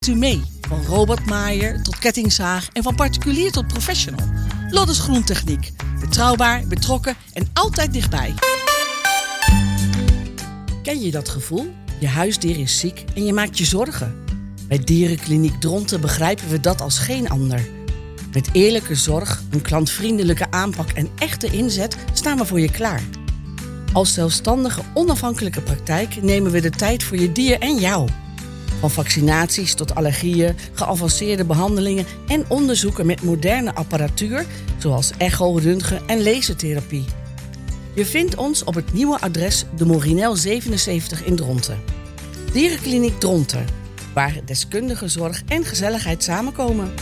U mee, van robotmaaier tot kettingzaag en van particulier tot professional. Loddes Groentechniek. Betrouwbaar, betrokken en altijd dichtbij. Ken je dat gevoel? Je huisdier is ziek en je maakt je zorgen. Bij Dierenkliniek Dronten begrijpen we dat als geen ander. Met eerlijke zorg, een klantvriendelijke aanpak en echte inzet staan we voor je klaar. Als zelfstandige, onafhankelijke praktijk nemen we de tijd voor je dier en jou. Van vaccinaties tot allergieën, geavanceerde behandelingen en onderzoeken met moderne apparatuur, zoals echo, röntgen en lasertherapie. Je vindt ons op het nieuwe adres de Morinel 77 in Dronten. Dierenkliniek Dronten, waar deskundige zorg en gezelligheid samenkomen.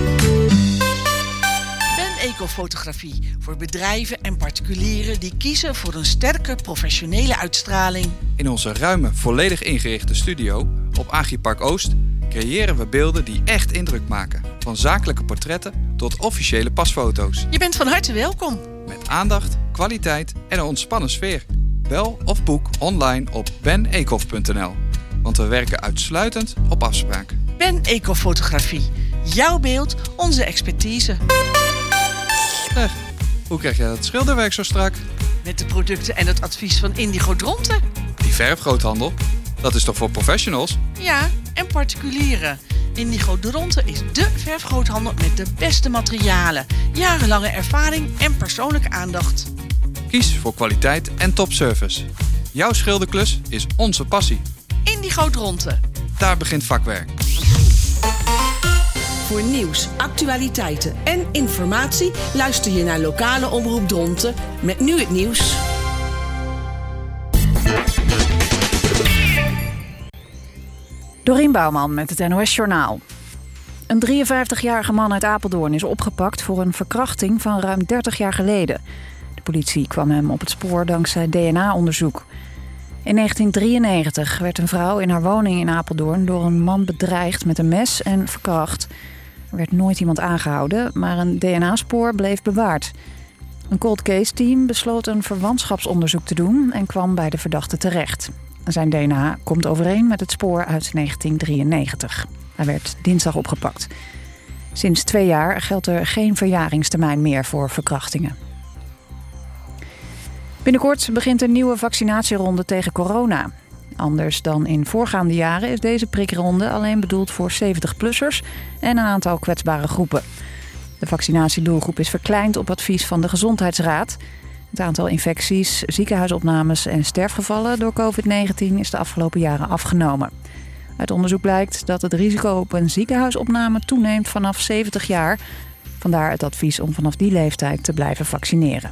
Ecofotografie voor bedrijven en particulieren die kiezen voor een sterke professionele uitstraling. In onze ruime, volledig ingerichte studio op Agripark Oost creëren we beelden die echt indruk maken. Van zakelijke portretten tot officiële pasfoto's. Je bent van harte welkom. Met aandacht, kwaliteit en een ontspannen sfeer. Bel of boek online op benecof.nl. Want we werken uitsluitend op afspraak. Ben Ecofotografie. Jouw beeld, onze expertise. Hoe krijg jij dat schilderwerk zo strak? Met de producten en het advies van Indigo Dronten. Die verfgroothandel, dat is toch voor professionals? Ja, en particulieren. Indigo Dronten is dé verfgroothandel met de beste materialen, jarenlange ervaring en persoonlijke aandacht. Kies voor kwaliteit en topservice. Jouw schilderklus is onze passie. Indigo Dronten. Daar begint vakwerk. Voor nieuws, actualiteiten en informatie luister je naar lokale omroep Dronten met nu het nieuws. Dorien Bouwman met het NOS Journaal. Een 53-jarige man uit Apeldoorn is opgepakt voor een verkrachting van ruim 30 jaar geleden. De politie kwam hem op het spoor dankzij DNA-onderzoek. In 1993 werd een vrouw in haar woning in Apeldoorn door een man bedreigd met een mes en verkracht. Er werd nooit iemand aangehouden, maar een DNA-spoor bleef bewaard. Een cold case team besloot een verwantschapsonderzoek te doen en kwam bij de verdachte terecht. Zijn DNA komt overeen met het spoor uit 1993. Hij werd dinsdag opgepakt. Sinds 2 jaar geldt er geen verjaringstermijn meer voor verkrachtingen. Binnenkort begint een nieuwe vaccinatieronde tegen corona. Anders dan in voorgaande jaren is deze prikronde alleen bedoeld voor 70-plussers en een aantal kwetsbare groepen. De vaccinatiedoelgroep is verkleind op advies van de Gezondheidsraad. Het aantal infecties, ziekenhuisopnames en sterfgevallen door COVID-19 is de afgelopen jaren afgenomen. Uit onderzoek blijkt dat het risico op een ziekenhuisopname toeneemt vanaf 70 jaar. Vandaar het advies om vanaf die leeftijd te blijven vaccineren.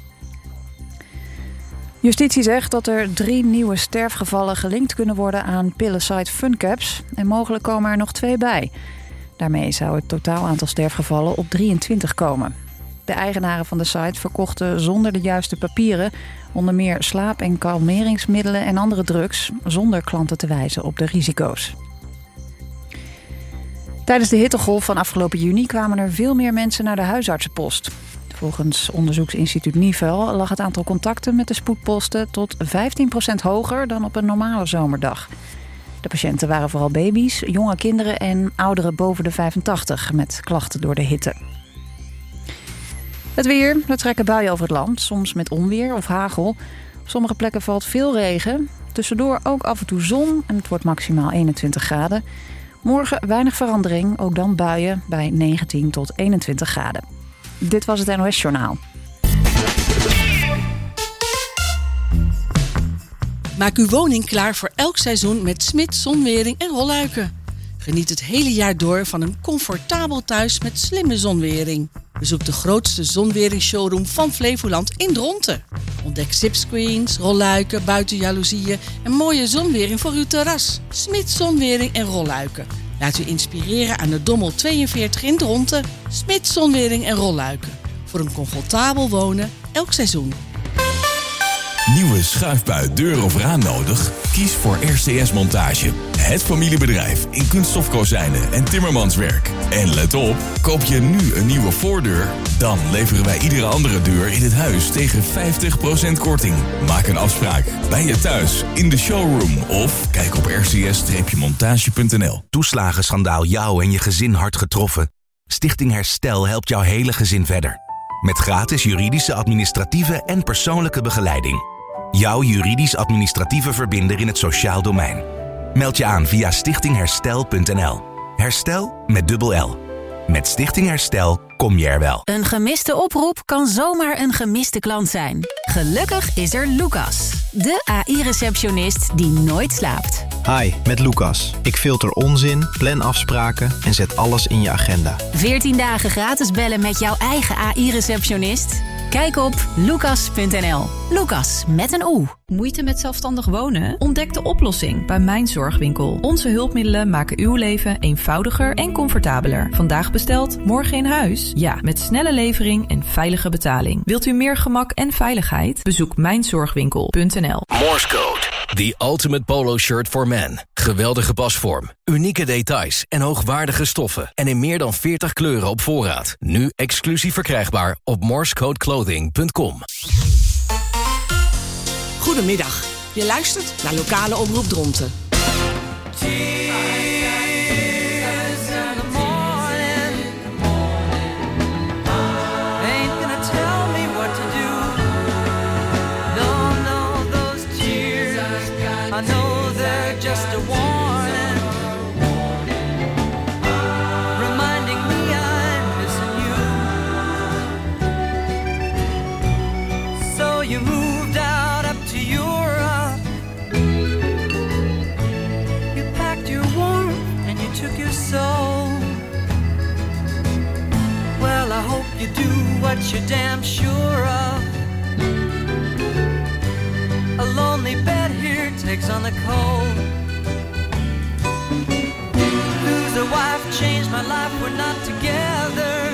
Justitie zegt dat er 3 nieuwe sterfgevallen gelinkt kunnen worden aan pillensite Funcaps en mogelijk komen er nog 2 bij. Daarmee zou het totaal aantal sterfgevallen op 23 komen. De eigenaren van de site verkochten zonder de juiste papieren onder meer slaap- en kalmeringsmiddelen en andere drugs, zonder klanten te wijzen op de risico's. Tijdens de hittegolf van afgelopen juni kwamen er veel meer mensen naar de huisartsenpost. Volgens onderzoeksinstituut Nivel lag het aantal contacten met de spoedposten tot 15% hoger dan op een normale zomerdag. De patiënten waren vooral baby's, jonge kinderen en ouderen boven de 85 met klachten door de hitte. Het weer, er trekken buien over het land, soms met onweer of hagel. Op sommige plekken valt veel regen. Tussendoor ook af en toe zon en het wordt maximaal 21 graden. Morgen weinig verandering, ook dan buien bij 19 tot 21 graden. Dit was het NOS Journaal. Maak uw woning klaar voor elk seizoen met Smits Zonwering en Rolluiken. Geniet het hele jaar door van een comfortabel thuis met slimme zonwering. Bezoek de grootste zonweringsshowroom van Flevoland in Dronten. Ontdek zipscreens, rolluiken, buitenjaloezieën en mooie zonwering voor uw terras. Smits Zonwering en Rolluiken. Laat u inspireren aan de Dommel 42 in Dronten. Smits Zonwering en Rolluiken. Voor een comfortabel wonen elk seizoen. Nieuwe schuifbui, deur of raam nodig? Kies voor RCS Montage. Het familiebedrijf in kunststofkozijnen en timmermanswerk. En let op, koop je nu een nieuwe voordeur? Dan leveren wij iedere andere deur in het huis tegen 50% korting. Maak een afspraak bij je thuis, in de showroom of kijk op rcs-montage.nl. Toeslagenschandaal jou en je gezin hard getroffen? Stichting Herstel helpt jouw hele gezin verder. Met gratis juridische, administratieve en persoonlijke begeleiding. Jouw juridisch-administratieve verbinder in het sociaal domein. Meld je aan via stichtingherstel.nl. Herstel met dubbel L. Met Stichting Herstel kom je er wel. Een gemiste oproep kan zomaar een gemiste klant zijn. Gelukkig is er Lucas, de AI-receptionist die nooit slaapt. Hi, met Lucas. Ik filter onzin, plan afspraken en zet alles in je agenda. 14 dagen gratis bellen met jouw eigen AI-receptionist? Kijk op lucas.nl. Lucas met een O. Moeite met zelfstandig wonen? Ontdek de oplossing bij Mijn Zorgwinkel. Onze hulpmiddelen maken uw leven eenvoudiger en comfortabeler. Vandaag besteld, morgen in huis? Ja, met snelle levering en veilige betaling. Wilt u meer gemak en veiligheid? Bezoek mijnzorgwinkel.nl. Morse Code. The ultimate polo shirt for men. Geweldige pasvorm, unieke details en hoogwaardige stoffen. En in meer dan 40 kleuren op voorraad. Nu exclusief verkrijgbaar op morsecodeclothing.com. Goedemiddag. Je luistert naar Lokale Omroep Dronten. I know they're just a warning, reminding me I'm missing you. So you moved out up to Europe. You packed your warmth and you took your soul. Well, I hope you do what you're damn sure of. A lonely bed here takes on the cold. Lose a wife, changed my life, we're not together.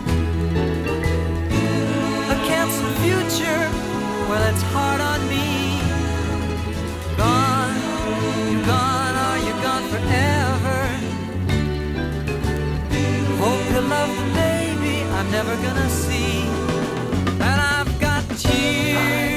A canceled future, well it's hard on me. Gone, you're gone, or you're gone forever. Hope you love the baby I'm never gonna see. And I've got tears.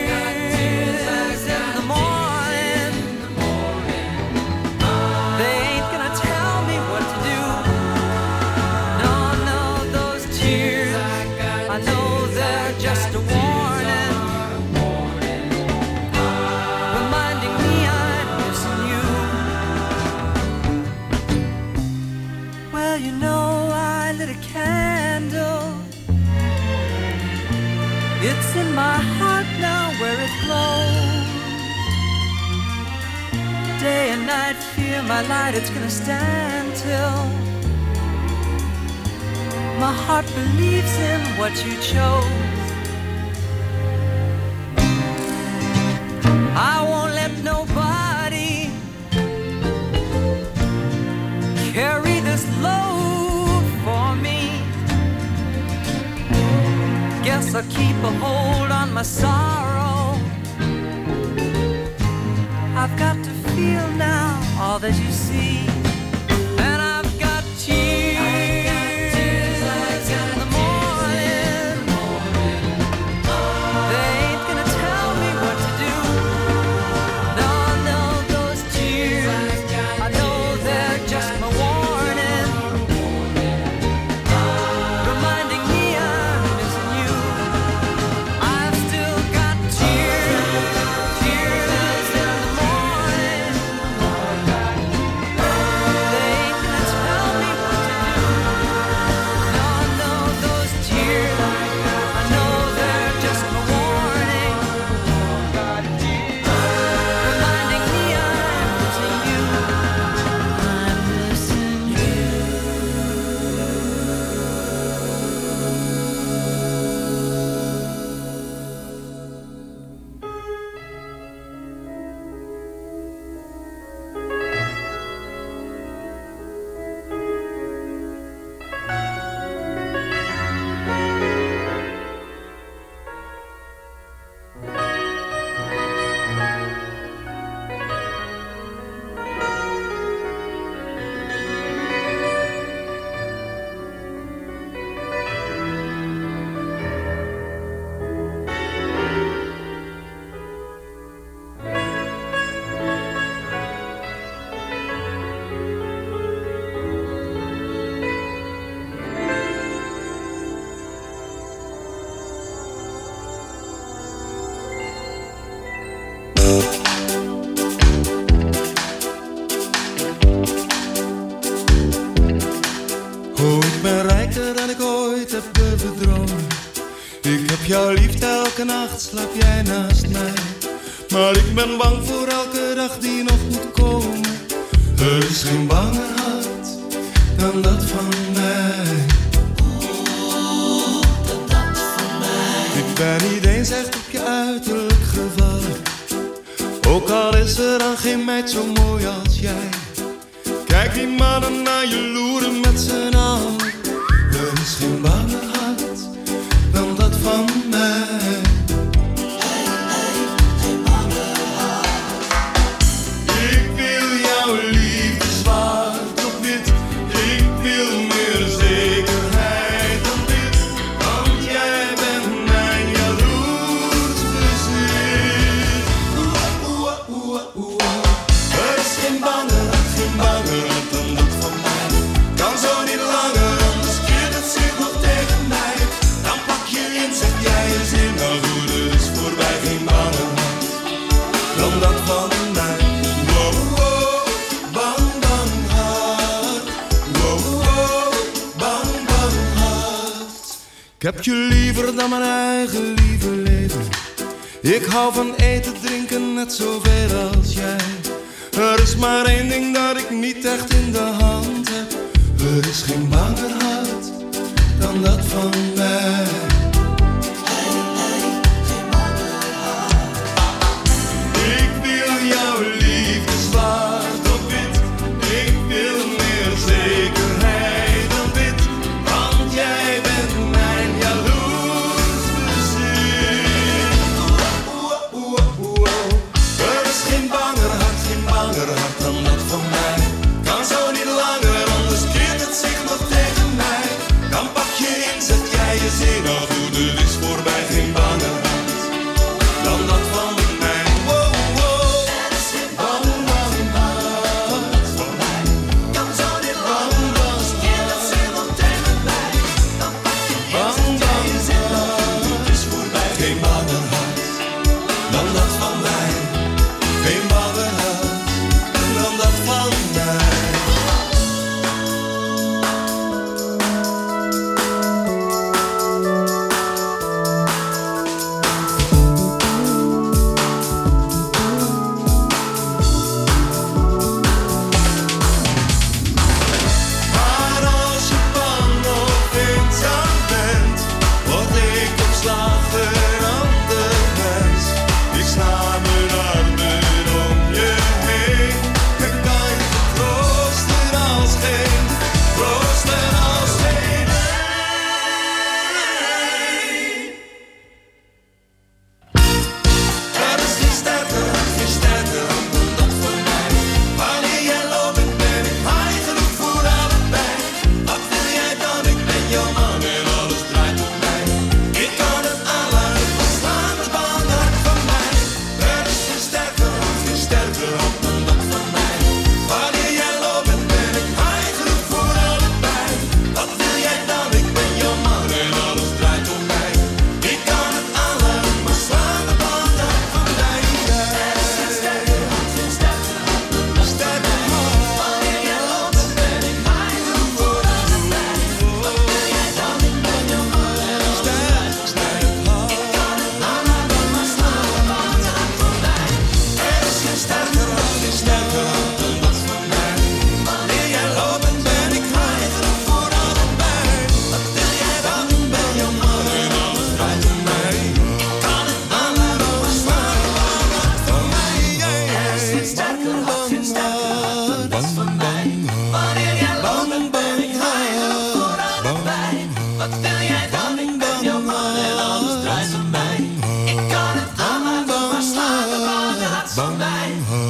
It's in my heart now where it glows. Day and night, fear my light, it's gonna stand till my heart believes in what you chose. I won't let nobody carry this load for me. Guess I'll keep a hold on my sorrow. I've got to feel now all that you see. And I've got tears in the morning. They ain't gonna tell me what to do. No, no, those tears, I know they're just my warning, reminding me I'm missing you. I've still got tears in the morning. ooit heb durven dromen. Ik heb jou lief, elke nacht slaap jij naast mij. Maar ik ben bang voor elke dag die nog moet komen. Er is geen banger hart dan dat van mij. Dan dat van mij. Ik ben niet eens echt op je uiterlijk gevallen. Ook al is er dan geen meid zo mooi als jij. Kijk die mannen naar je loeren met z'n allen. Er is geen banger hart dan dat van mij. Geen banger hart. Ik wil jouw liefde zwart op wit. Ik wil meer zekerheid dan dit. Want jij bent mijn jaloers bezit. Er is geen banger hart dan dat van mij. Kan zo niet langer, anders keert het zich nog tegen mij. Dan pak je in, zeg jij je zin. Nou goed, het is voorbij, geen banger hart dan dat van mij. Wow, wow, bang, bang hart. Wow, wow, bang, bang hart. Ik heb je liever dan mijn eigen lieve leven. Ik hou van eten, drinken, net zoveel als jij. Er is maar één ding dat ik niet echt in de hand heb. Er is geen banger hart dan dat van mij. Geen banger hart. Ik wil jouw liefde zwart op wit. Ik wil meer zekerheid dan dit. Want jij bent mijn jaloers bezit. Er is geen banger hart dan dat van mij. Kan zo niet langer, anders keert het zich nog tegen mij. Dan pak je in, zet jij je zin. Nou goed, het is voorbij, geen banger hart dan dat van mij. Wow, wow. Er is geen banger hart van mij. Kan zo niet langer, anders keert het zich nog tegen mij. Dan pak je in, zet jij je zin. Nou goed, het is voorbij, geen banger hart dan dat van mij. Geen banger hart dan dat van mij. Maar als je bang of eenzaam bent, word ik opslagen aan de mens. Ik sla mijn armen om je heen. Ik kan je troosten als geen, troosten als geen een. Er is geen sterker hart dan dat van mij. Wanneer jij loopt, ben ik high genoeg voor allebei. Wat wil jij dan? Ik ben jouw man en alles draait om mij. Ik kan het aanlaten, maar slaan het bang hart van mij. Er is geen sterker hart dan dat van mij. Wanneer jij loopt, ben ik high genoeg voor allebei. Wat wil jij dan? Ik ben jouw man en alles draait om mij. Ik kan het aanlaten, maar slaan het bang hart van mij. Er is geen sterker hart dan dat van mij. Wanneer jij loopt, ben ik high genoeg voor allebei. Wat wil jij dan? Ik ben jouw man en alles draait om mij. Ik kan het aanlaten, maar slaan het bang hart van mij. Er is geen sterker hart dan dat van mij. Wanneer jij loopt, ben ik high genoeg voor allebei. Wat wil jij dan? Ik ben jouw man en alles draait om mij. Ik kan het aanlaten, maar slaan het bang hart van mij. Er is geen sterker hart dan dat van mij. Wanneer jij loopt, ben ik high genoeg voor allebei. Wat wil jij dan? Ik ben jouw man en alles draait om mij. Ik kan het aanlaten, maar slaan het bang hart van mij.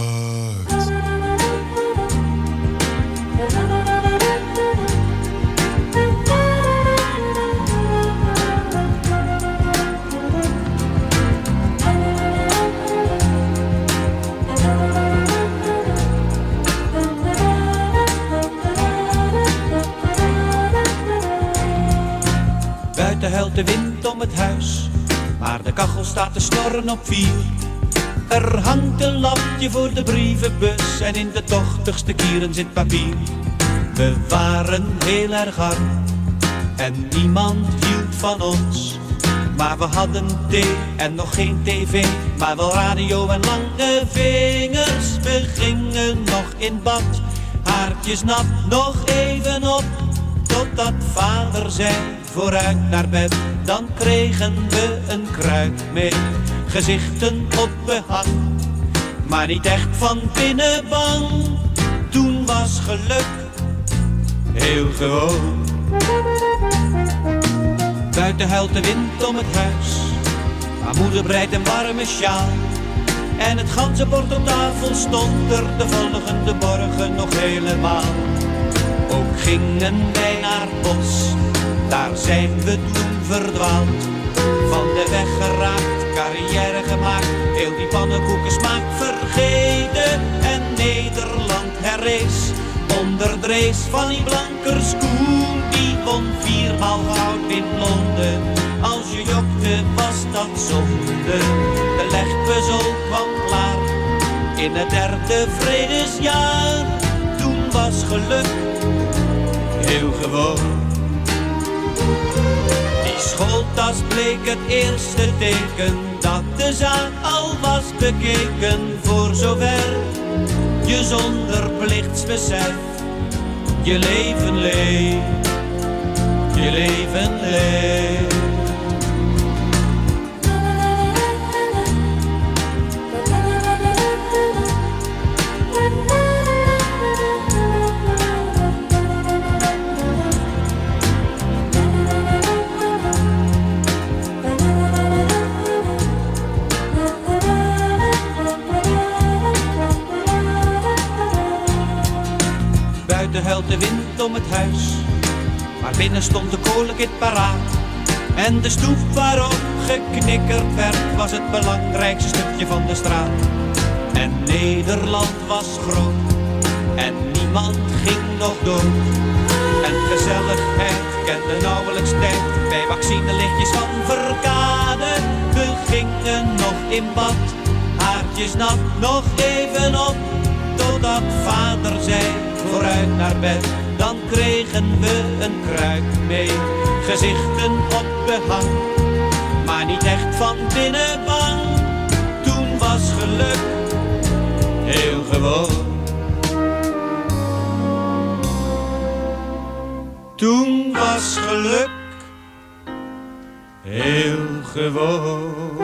Buiten huilt de wind om het huis, maar de kachel staat te snorren op 4. Er hangt een lapje voor de brievenbus en in de tochtigste kieren zit papier. We waren heel erg arm, en niemand hield van ons. Maar we hadden thee en nog geen tv, maar wel radio en lange vingers. We gingen nog in bad, haartjes nat, nog even op, totdat vader zei, vooruit naar bed. Dan kregen we een kruik mee, gezichten op behang, maar niet echt van binnen bang. Toen was geluk heel gewoon. Buiten huilt de wind om het huis, maar moeder breidt een warme sjaal. En het ganzenbord op tafel stond er de volgende morgen nog helemaal. Ook gingen wij naar het bos, daar zijn we toen verdwaald. Van de weg geraakt, carrière gemaakt, heel die pannenkoekensmaak vergeten. En Nederland herrees onder drees van die Blankerskoen. Die won 4-maal goud in Londen, als je jokte was dat zonde. De legpuzzel kwam klaar, in het 3e vredesjaar. Toen was geluk heel gewoon. Die schooltas bleek het eerste teken dat de zaak al was bekeken. Voor zover je zonder plichtsbesef je leven leeft, je leven leeft. Buiten huilt de wind om het huis, maar binnen stond de kolenkit paraat. En de stoep waarop geknikkerd werd, was het belangrijkste stukje van de straat. En Nederland was groot, en niemand ging nog dood. En gezelligheid kende nauwelijks tijd, bij vaccinelichtjes van Verkade. We gingen nog in bad, haartjes nat, nog even op, totdat vader zei, vooruit naar bed. Dan kregen we een kruik mee, gezichten op behang, maar niet echt van binnen bang. Toen was geluk heel gewoon. Toen was geluk heel gewoon.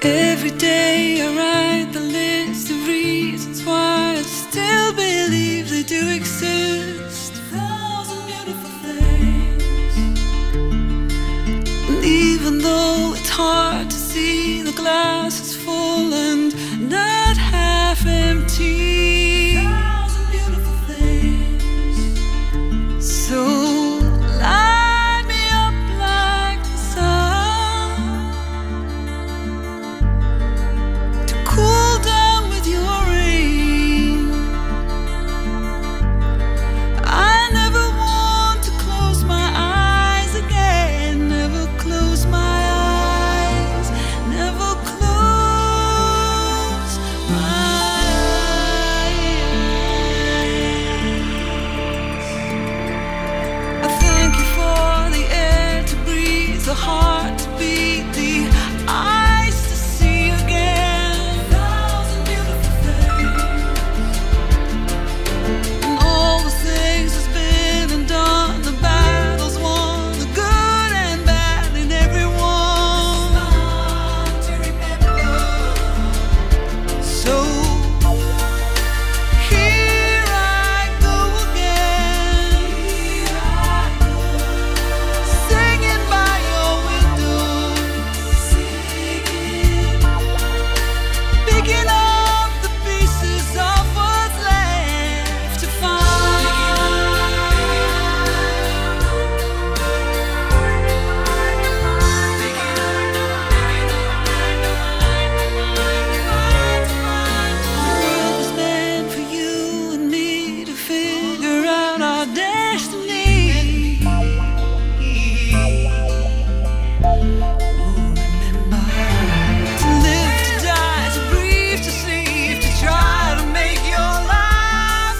Every day I write the list of reasons why I still believe they do exist. 1,000 beautiful things. And even though it's hard to see, the glass is full and not half empty. 1,000 beautiful things. So light me up like the sun, to cool down with your rain. I never want to close my eyes again. Never close my eyes. Never close my eyes. I thank you for the air to breathe, the heart to beat, the eyes to see again. 1,000 beautiful things. And all the things that's been and done, the battles won, the good and bad in everyone. To remember. So here I go again, singing by your window, picking up the pieces of what's left to find. The world was meant for you and me to figure out our destiny. To live, to die, to breathe, to sleep, to try to make your life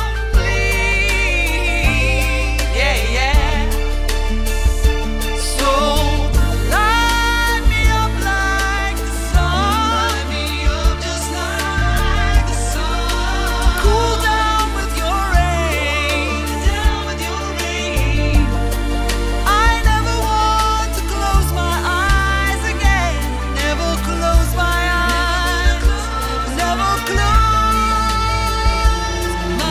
complete. Yeah, yeah. So light me up like the sun. Light me up just like the sun. Cool down with your rain. Down with your rain. I never want to close my eyes again. Never close my eyes. Never close my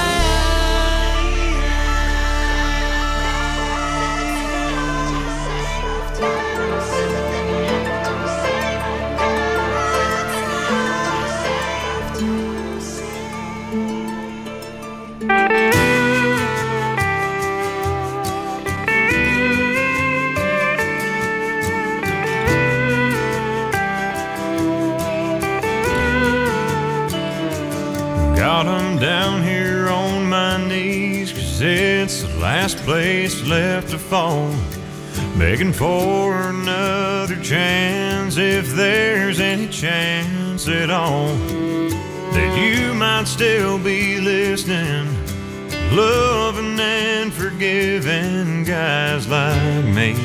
God, I'm down here on my knees, 'cause it's the last place left to fall. Begging for another chance, if there's any chance at all, that you might still be listening, loving and forgiving guys like me.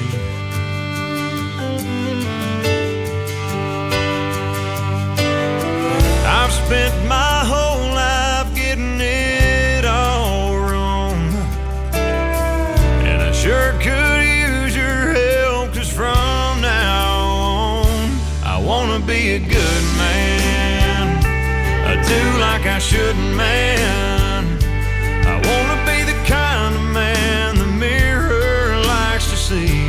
I've spent my whole life getting it all wrong, and I sure could use your help, 'cause from now on I wanna be a good man. I do like I shouldn't, man. I wanna be the kind of man the mirror likes to see.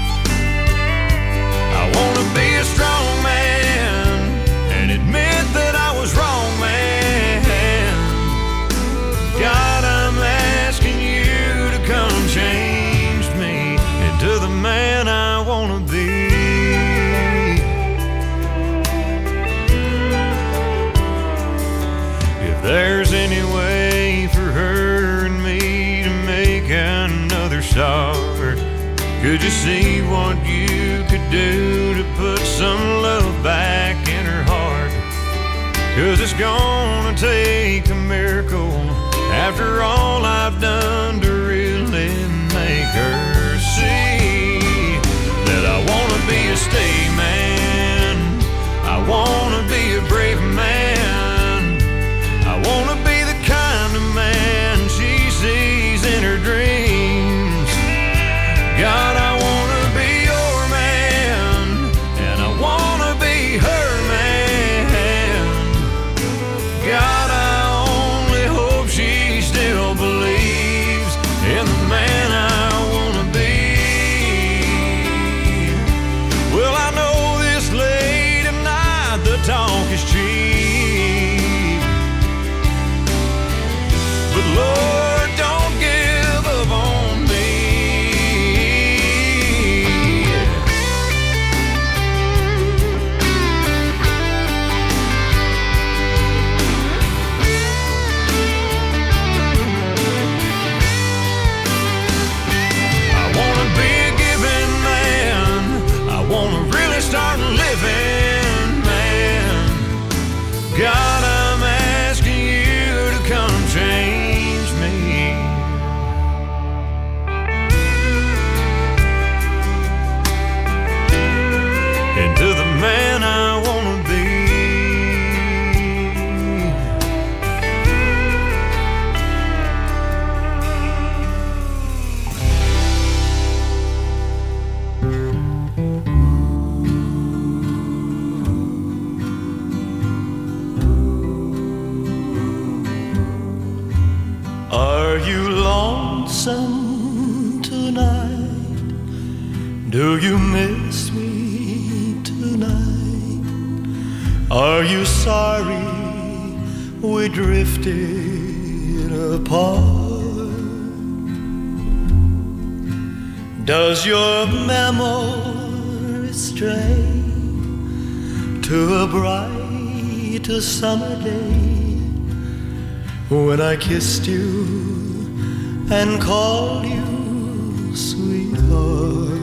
I wanna be a strong man and admit that I was wrong, man. God, I'm asking you to come change me into the man I wanna be. If there's any way for her and me to make another start, could you see what you could do to put some love back in her heart? 'Cause it's gonna take a miracle after all I've done to really make her see that I wanna be a stay man. I wanna be a brave man. I wanna be the kind of man she sees in her dreams. God, I wanna be your man, and I wanna be her. lonesome tonight? Do you miss me tonight? Are you sorry we drifted apart? Does your memory stray to a bright summer day when I kissed you and called you sweetheart?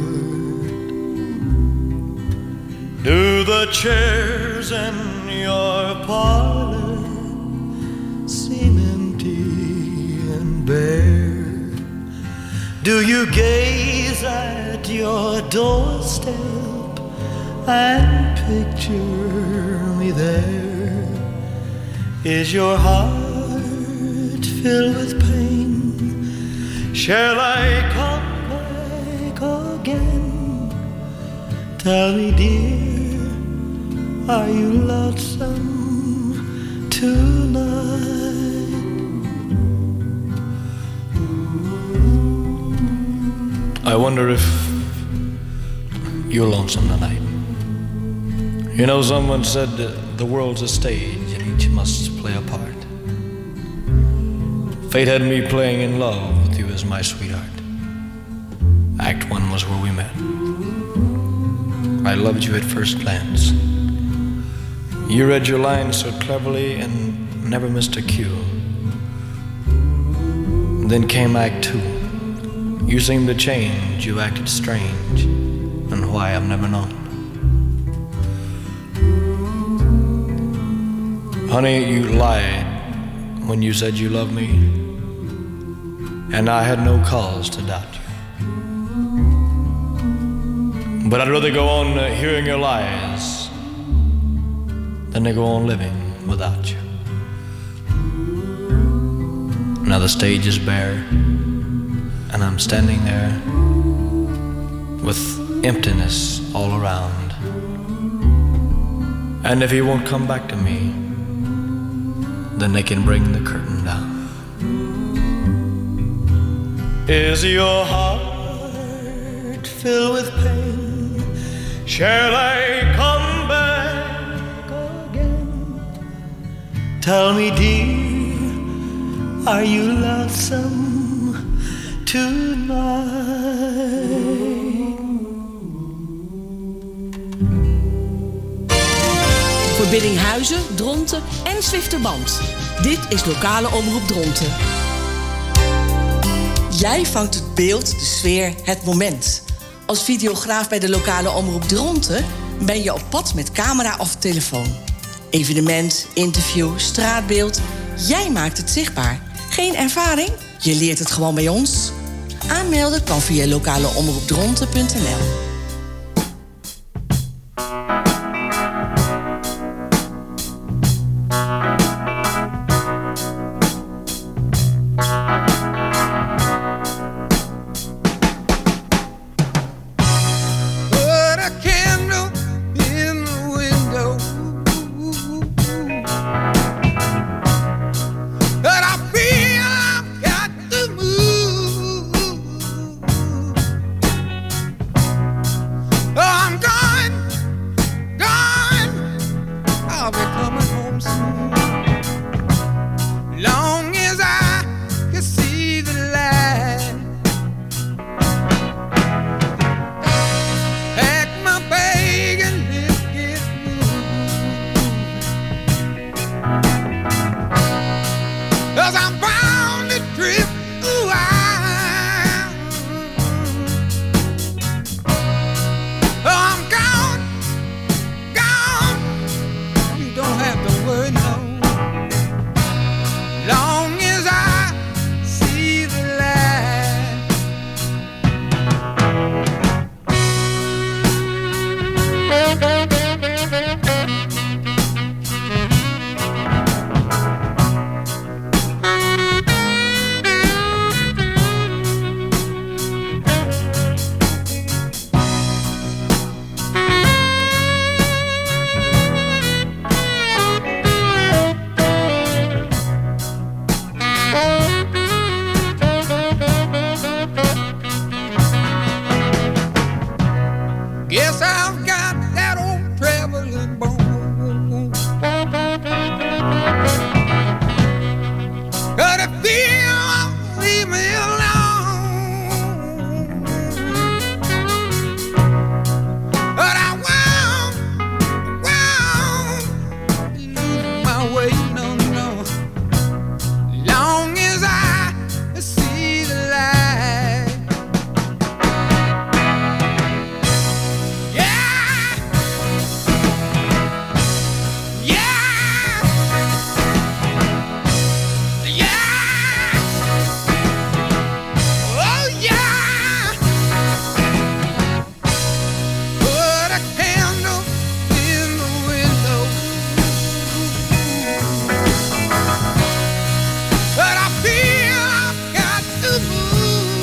Do the chairs in your parlor seem empty and bare? Do you gaze at your doorstep and picture me there? Is your heart filled with pain? Shall I come back again? Tell me, dear, are you lonesome tonight? I wonder if you're lonesome tonight. You know, someone said the world's a stage and each must play a part. Fate had me playing in love with you as my sweetheart. Act 1 was where we met. I loved you at first glance. You read your lines so cleverly and never missed a cue. Then came Act 2. You seemed to change, you acted strange, and why I've never known. Honey, you lied when you said you loved me, and I had no cause to doubt you. But I'd rather go on hearing your lies than to go on living without you. Now the stage is bare, and I'm standing there with emptiness all around. And if he won't come back to me, then they can bring the curtain down. Is your heart filled with pain? Shall I come back again? Tell me, dear, are you lonesome tonight? Voor Biddinghuizen, Dronten en Zwifterband. Dit is lokale omroep Dronten. Jij vangt het beeld, de sfeer, het moment. Als videograaf bij de lokale omroep Dronten ben je op pad met camera of telefoon. Evenement, interview, straatbeeld. Jij maakt het zichtbaar. Geen ervaring? Je leert het gewoon bij ons. Aanmelden kan via lokaleomroepdronten.nl. Guess I've got that old traveling bone. But if you won't leave me alone, but I won't lose my way, no, no. Long as I see the light. Yeah, yeah, yeah. Oh yeah. Put a candle in the window, but I feel I've got to move.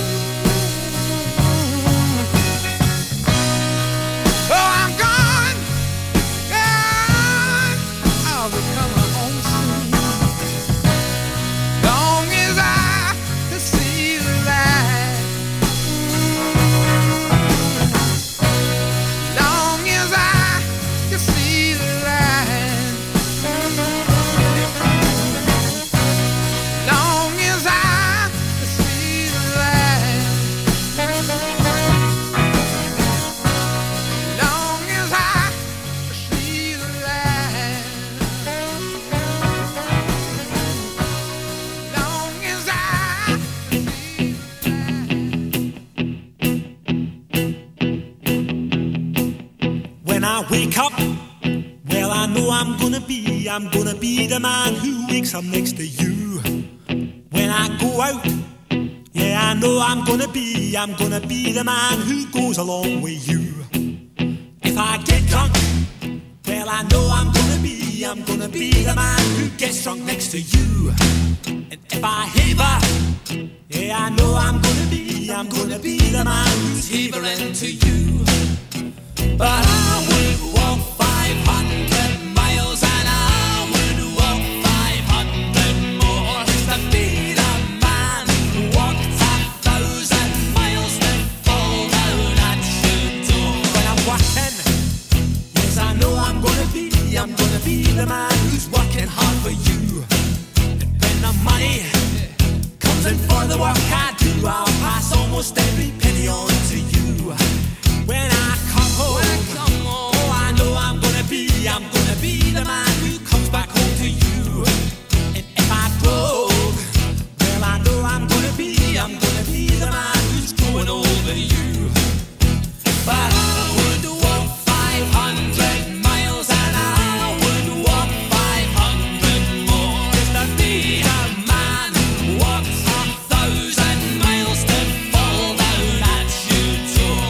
Oh, I'm gone, gone. I'll be coming home soon. Long as I can see the light. Long as I can see the light. Long as I can see the light. Long as I can see the light. Long as I When I wake up, well, I know I'm gonna be the man who wakes up next to you. When I go out, yeah, I know I'm gonna be the man who goes along with you. If I get drunk, well, I know I'm gonna be the man who gets drunk next to you. And if I haver, yeah, I know I'm gonna be the man who's havering to you. But I would walk 500 miles and I would walk 500 more just to be the man who walked 1,000 miles to fall down at your door. When I'm walking, yes, I know I'm gonna be the man who's working hard for you. And when the money comes in for the work I do, I'll pass almost every penny on to you. When I come home, oh, I know I'm gonna be the man who comes back home to you. And if I broke, well, I know I'm gonna be the man who's growing over you. But I would walk 500 miles and I would walk 500 more just to be the man who walks 1,000 miles to fall down at your door.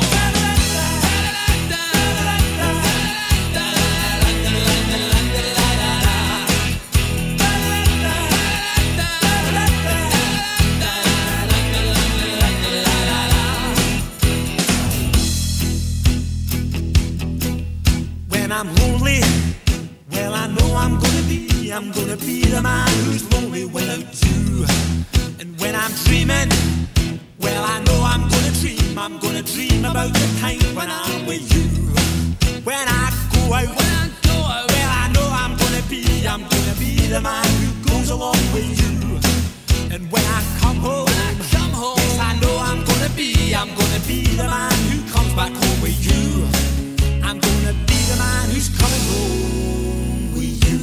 When I'm lonely, well, I know I'm gonna be the man who's lonely without you. And when I'm dreaming, well, I know I'm gonna dream about the time when I'm with you. When I go out, well, I know I'm gonna be the man who goes along with you. And when I come home, yes, I know I'm gonna be the man who comes back home with you. I'm gonna be the man who's coming home with you.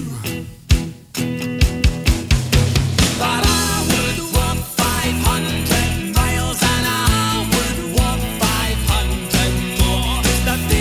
But I would walk 500 miles and I would walk 500 more just to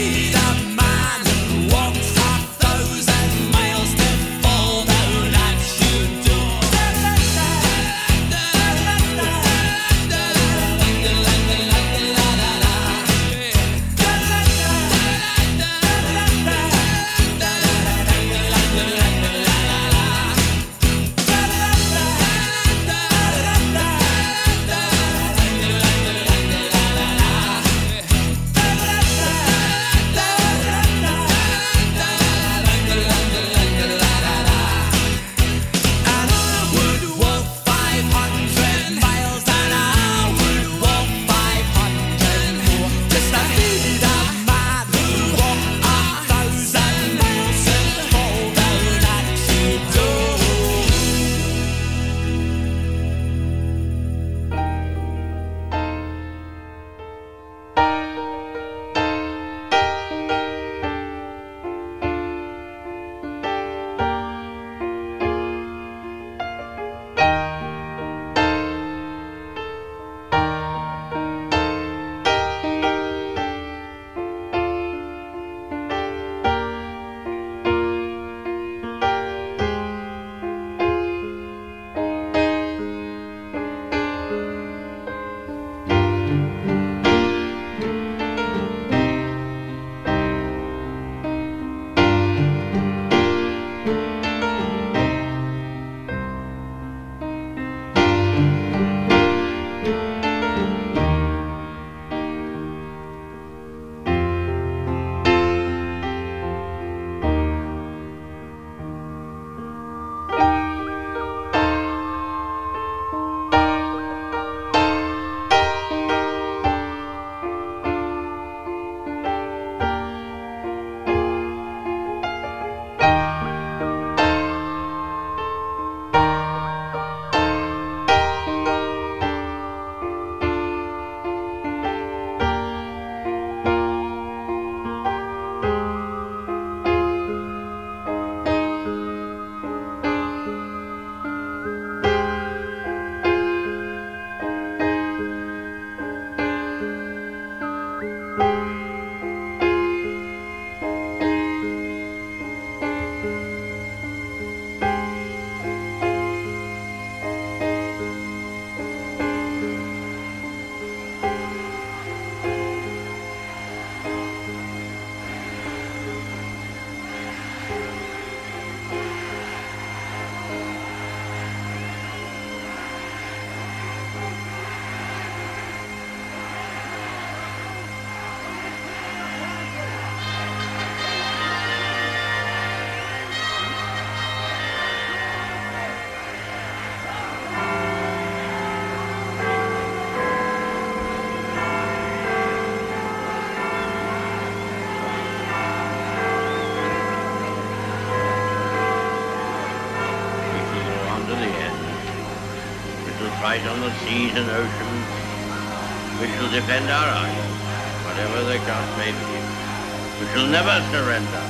fight on the seas and oceans. We shall defend our island, whatever the cost may be. We shall never surrender.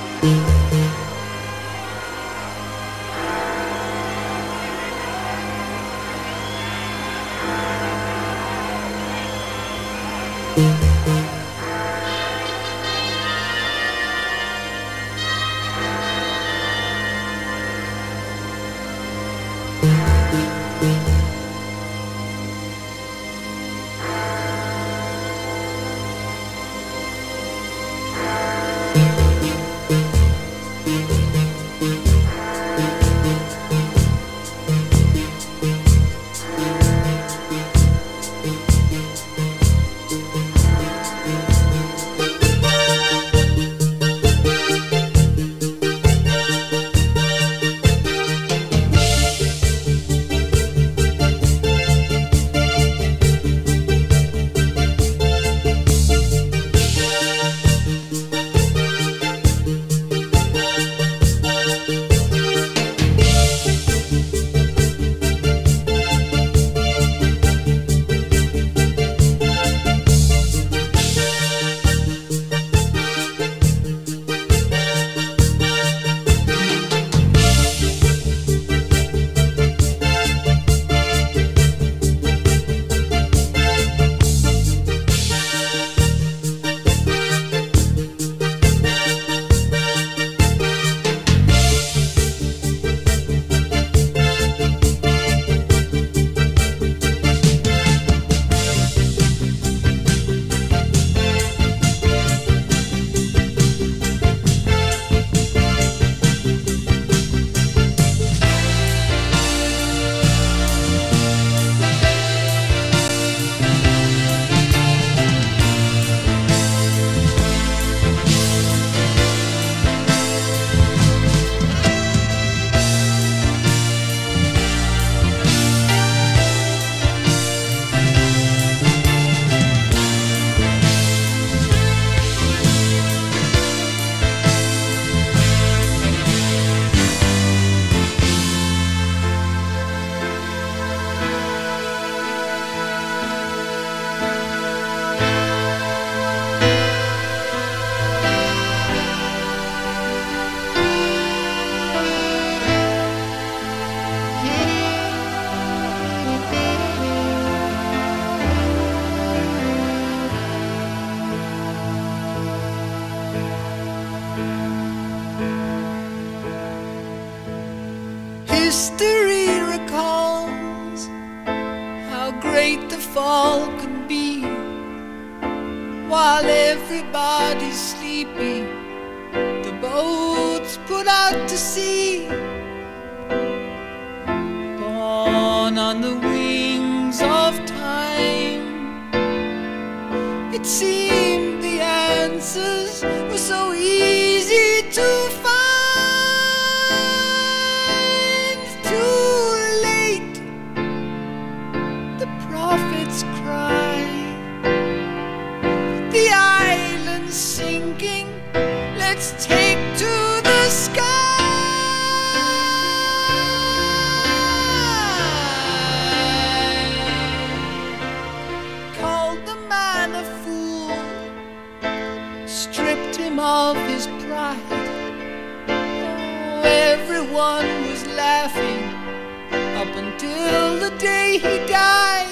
History recalls how great the fall can be. While everybody's sleeping, the boats put out to sea. Born on the wings of time, it seemed the answers were so easy to find. Prophets cry, the island's sinking, let's take to the sky. Called the man a fool, stripped him of his pride. Oh, everyone was laughing up until the day he died.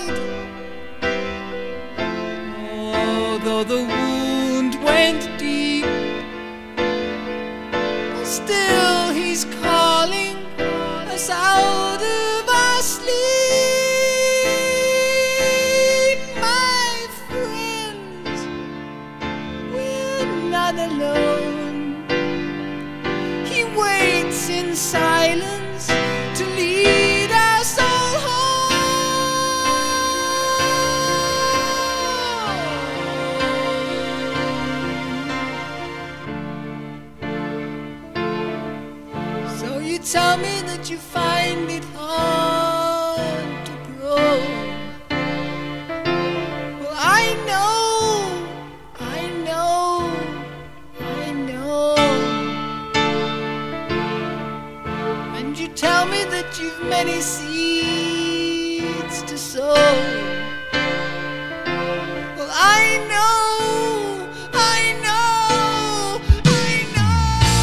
Oh, though the wound went deep, still he's calling us out of our sleep. My friends, we're not alone. He waits in silence to lead us all home. So you tell me that you find it hard to grow. Well, I know, I know, I know. And you tell me that you've many seeds to soul. Well, I know, I know, I know.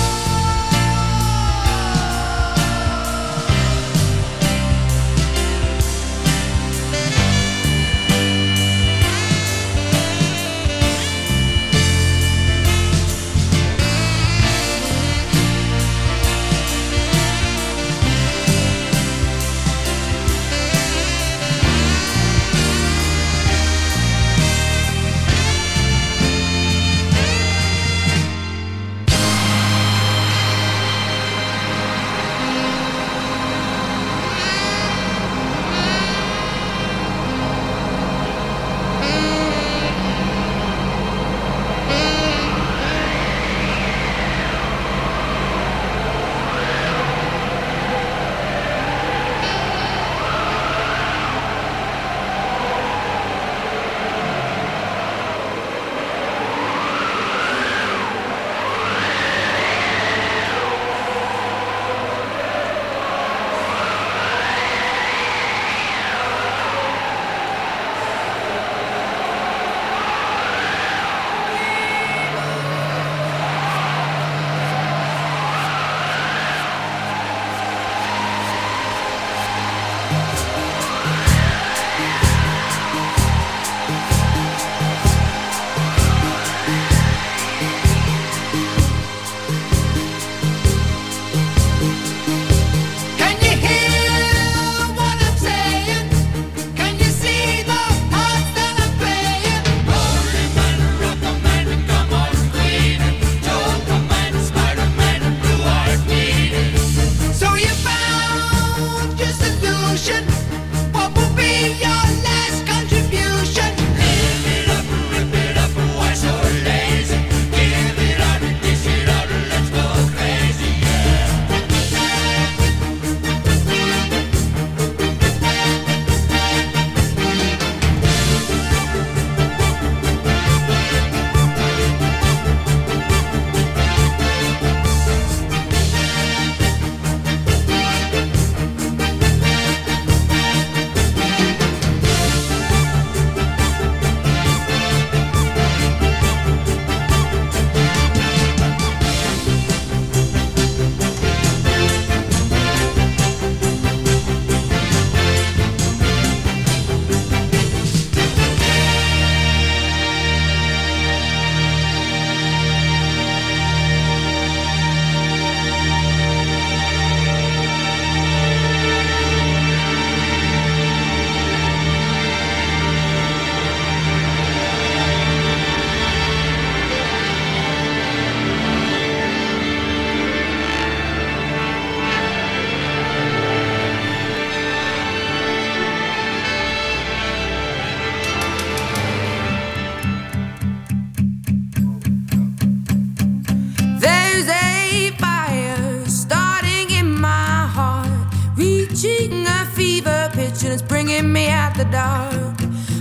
bringing me out the dark.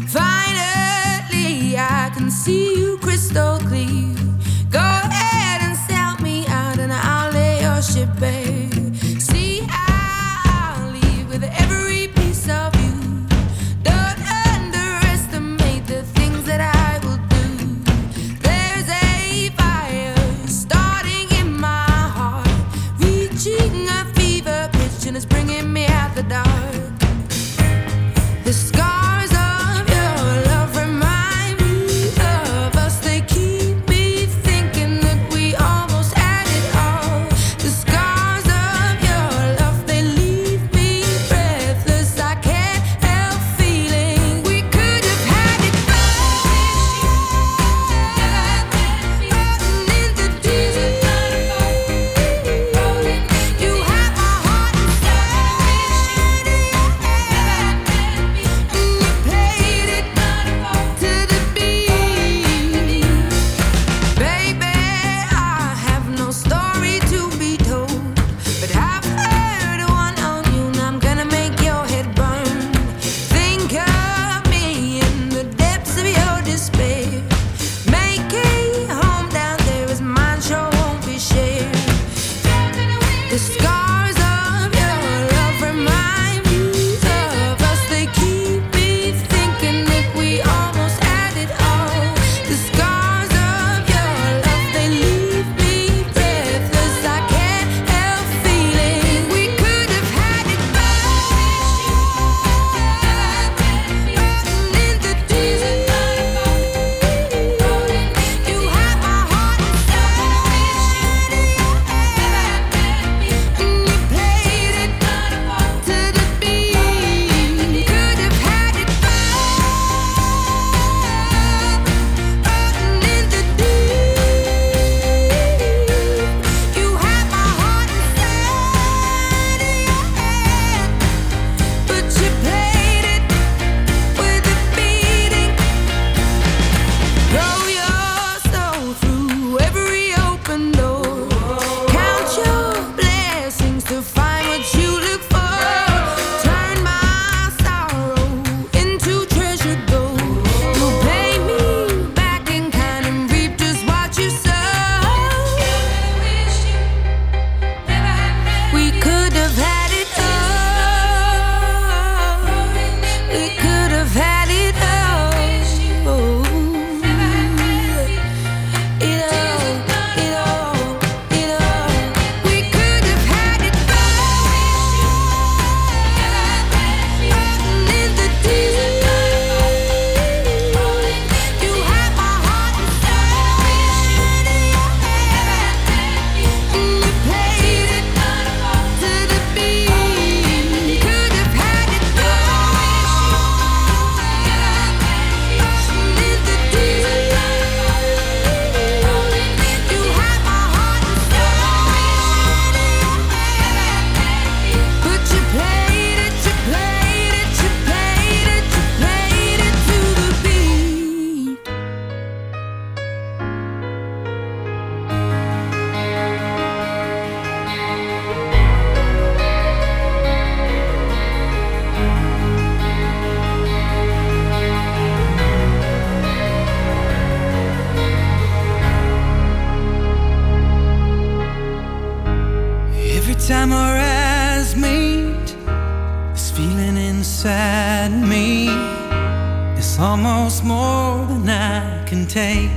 Finally, I can see you crystal clear. Go ahead and sell me out and I'll lay your ship bare. See, I'll leave with every piece of you. Don't underestimate the things that I will do. There's a fire starting in my heart, reaching a fever pitch and it's bringing me out the dark. The scars of time our eyes meet, this feeling inside me is almost more than I can take.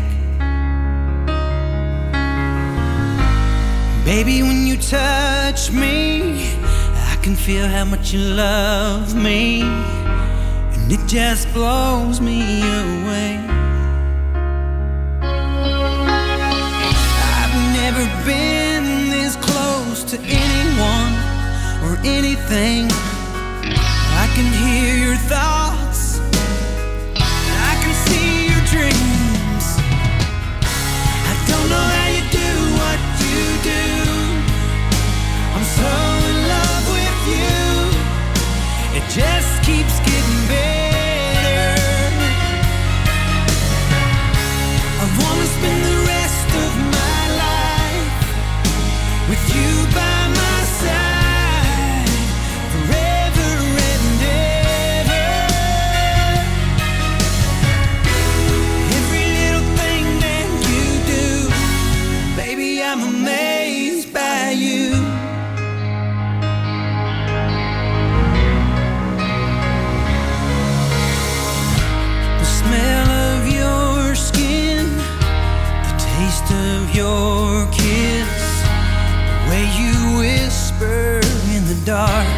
Baby, when you touch me, I can feel how much you love me, and it just blows me away. I've never been this close to anyone or anything. I can hear your thoughts, I can see your dreams. I don't know how you do what you do. I'm so in love with you. It just keeps getting better. I wanna spend the rest of my life with you by my side, forever and ever. Every little thing that you do, baby, I'm amazed by you. The smell of your skin, the taste of your kiss, the way you whisper in the dark,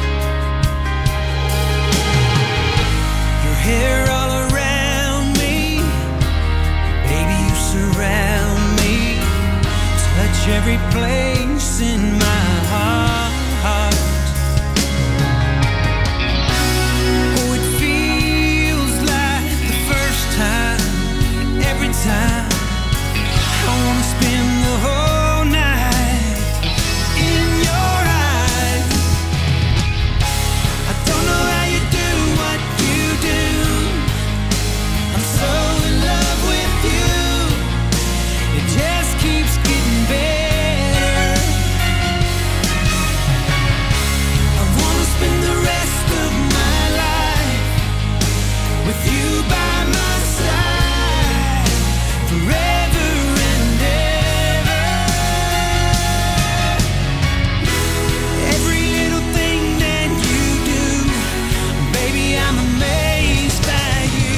your hair all around me, baby, you surround me, touch every place in my heart. Oh, it feels like the first time, every time. I wanna spend the whole night in your eyes. I don't know how you do what you do. I'm so in love with you. It just keeps getting better. I wanna spend the rest of my life with you by my side, forever and ever. Every little thing that you do, baby, I'm amazed by you.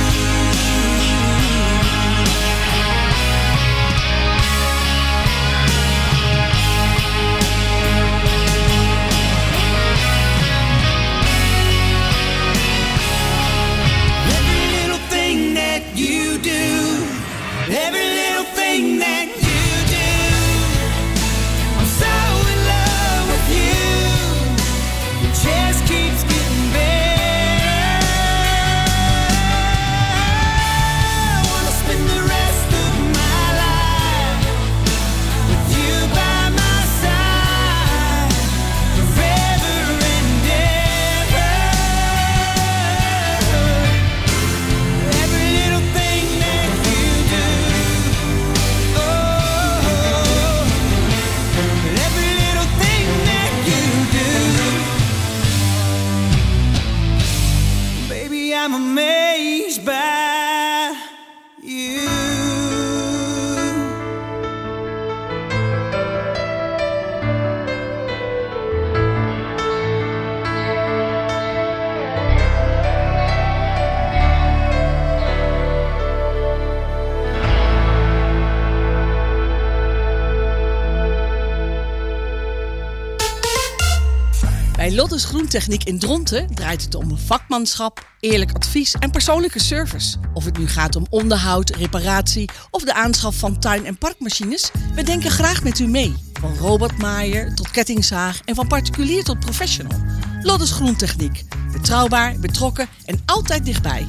Every little thing that you do, every little thing that you do, I'm so in love with you. It just keeps getting better. I wanna spend the rest of my life with you by my side, forever and ever. Every little thing that you do, oh, every little thing that you do, baby, I'm amazed by you. Bij Lottes Groentechniek in Dronten draait het om vakmanschap, eerlijk advies en persoonlijke service. Of het nu gaat om onderhoud, reparatie of de aanschaf van tuin- en parkmachines, we denken graag met u mee. Van robotmaaier tot kettingzaag en van particulier tot professional. Lottes Groentechniek. Betrouwbaar, betrokken en altijd dichtbij.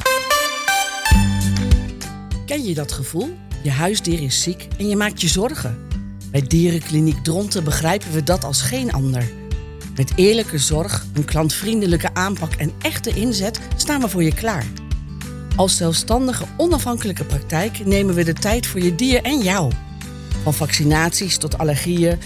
Ken je dat gevoel? Je huisdier is ziek en je maakt je zorgen. Bij Dierenkliniek Dronten begrijpen we dat als geen ander. Met eerlijke zorg, een klantvriendelijke aanpak en echte inzet staan we voor je klaar. Als zelfstandige, onafhankelijke praktijk nemen we de tijd voor je dier en jou. Van vaccinaties tot allergieën,